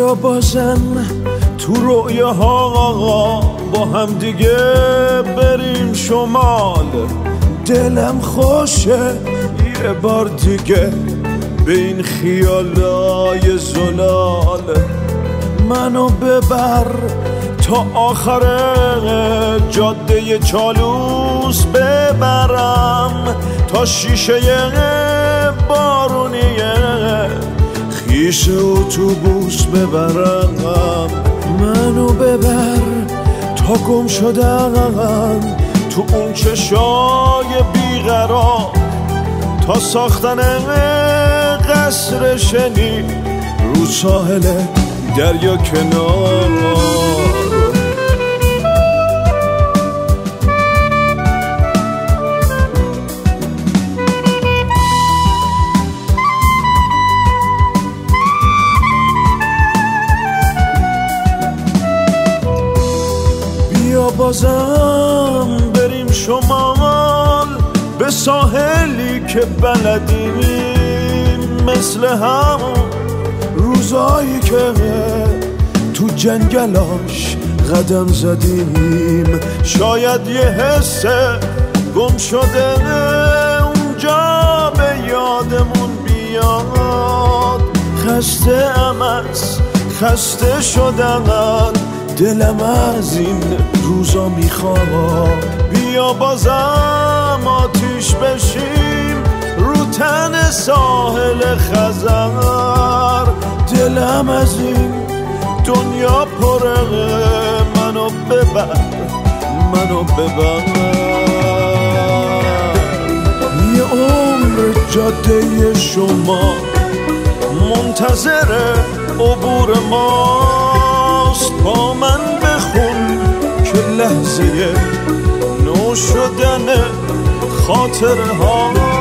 بیا بازم تو رویاها با هم دیگه بریم شمال. دلم خوشه یه بار دیگه به این خیالای زلال. منو ببر تا آخر جاده چالوس، ببرم تا شیشه بارونیه خیش اتوبوس ببرم. منو ببر تا گم شدم تو اون چشای بیقرار، تا ساختن قصر شنی رو ساحل دریا کنار. بیا بازم بریم شمال، به ساحلی که بلدیم، مثل همون روزایی که تو جنگلاش قدم زدیم. شاید یه حس گم شده اونجا به یادمون بیاد. خسته شدن دلم از این روزا میخواد. بیا بازم آتیش بشیم رو تن ساحل خزر. دلم از این دنیا پره، منو ببر. یه عمر جاده شما منتظر عبور ماست. با من بخون که لحظه نو شدن خاطرها